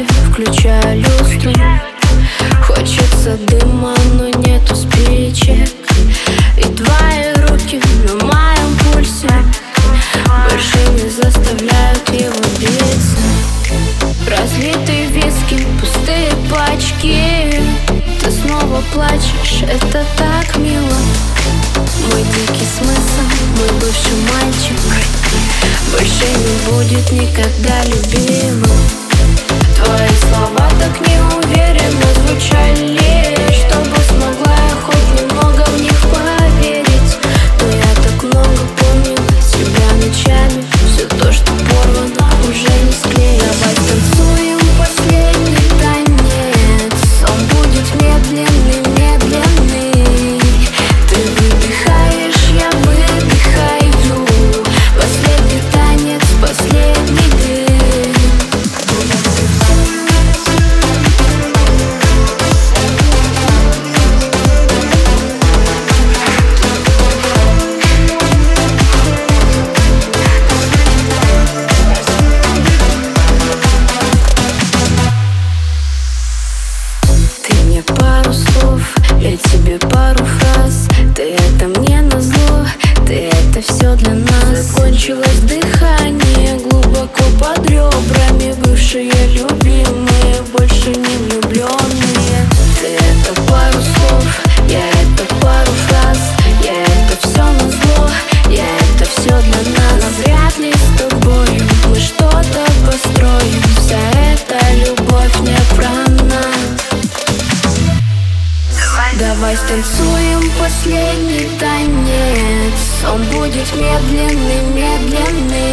кровати, включая люстру. Хочется дыма, но нету спичек, и твои руки на моем пульсе больше не заставляют его биться. Разлитые виски, пустые пачки, ты снова плачешь, это так мило. Мой дикий смысл, мой бывший мальчик больше не будет никогда любимым. Твои слова так неуверенно звучали, чтобы смогла я хоть немного в них поверить. Но я так много помнила тебя ночами, все то, что порвано, уже не склеить. Давай танцуем последний танец, он будет медленный, медленный. Ты выдыхаешь, я выдыхаю, последний танец, последний дым. Ты мне пару слов, я тебе пару фраз. Ты это мне назло, ты это все для нас. Закончилось дыхание глубоко под ребрами. Бывшие любимые, больше не влюбленные. Ты это пару слов, я это пару фраз. Я это все назло, я это все для нас. Но вряд ли с тобой мы что-то построим. Вся эта любовь не про нас. Давай станцуем последний танец, он будет медленный, медленный.